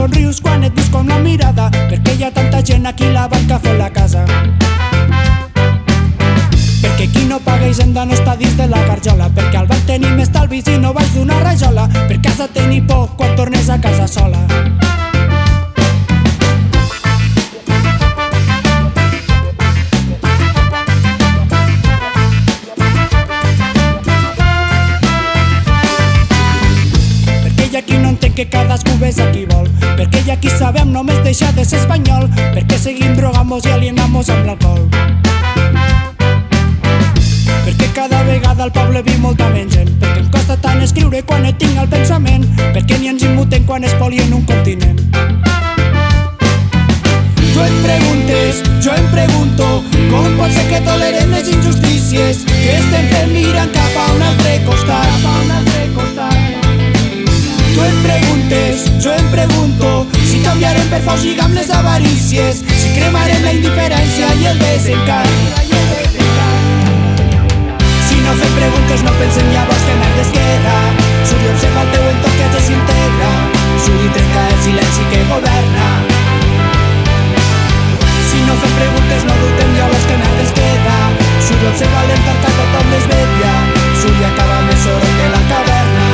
somrius quan et busco amb la mirada, perquè hi ha tanta gent aquí la banca fent la casa. Perquè qui no paga hisenda no està dins de la garjola, perquè al banc tenim estalvis i no vaig donar rajola, perquè has de tenir por quan tornes a casa sola. Perquè hi ha qui no entén que cadascú ves a qui vol, perquè hi ha qui sabem només deixar de ser espanyol, perquè seguim drogamos i alienamos amb l'alcohol. Perquè cada vegada al poble viu molta menys gent, perquè em costa tant escriure quan et tinc al pensament, perquè ni ens immuten quan espolien un continent. Tu et preguntes, jo em pregunto, com pot ser que tolerem les injustícies que estem fent mirant cap a un altre costat? Tu et preguntes, jo em pregunto, si canviarem per fugir amb les avarícies, si cremarem la indiferència i el desencant. Si no fem preguntes no pensem llavors que merdes queda, surt i observa el teu entorn que es desintegra, surt i trenca el silenci que governa. Si no fem preguntes no dubtem llavors que merdes queda, surt i observa l'entorn que tothom desvetlla, surt i acaba més soroll de la caverna.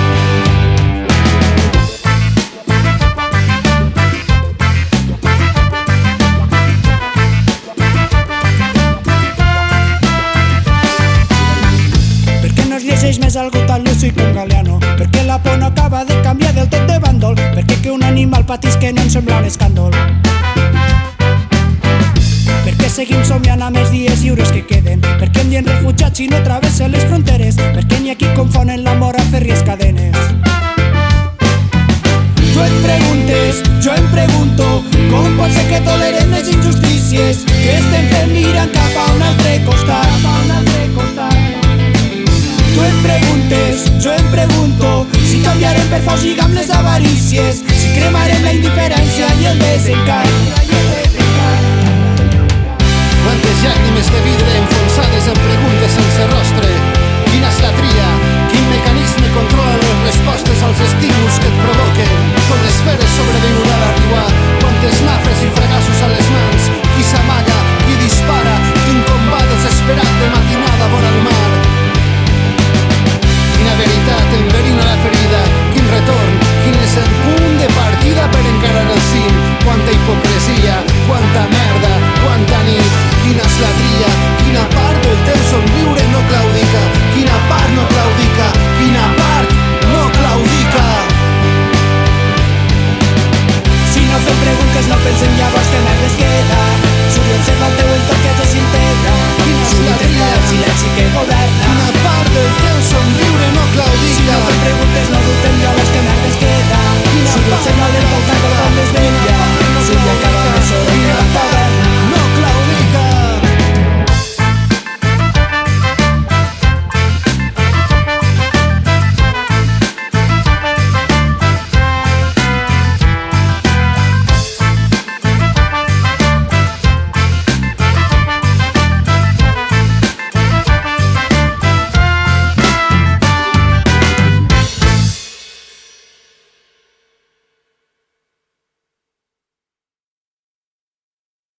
Llegeix més algú tan lúcid com Galeano, perquè la por no acaba de canviar del tot de bàndol, perquè que un animal patisca no ens sembla un escàndol, perquè seguim somiant amb els dies lliures que queden, perquè em dient refugiats i no travessen les fronteres, perquè n'hi ha qui confonen l'amor amb fèrries cadenes. Tu et preguntes, jo em pregunto, com pot ser que tolerem les injustícies que estem fent mirant cap a un altre costat? Tu et preguntes, jo em pregunto, si canviarem per fugir amb les avarícies, si cremarem la indiferència i el desencant. Quantes llàgrimes de vidre enfonsades en preguntes sense rostre? Quina és la tria? Quin mecanisme controla les respostes als estímuls que et provoquen? Com esperes sobreviure a l'arribar? Quantes nafres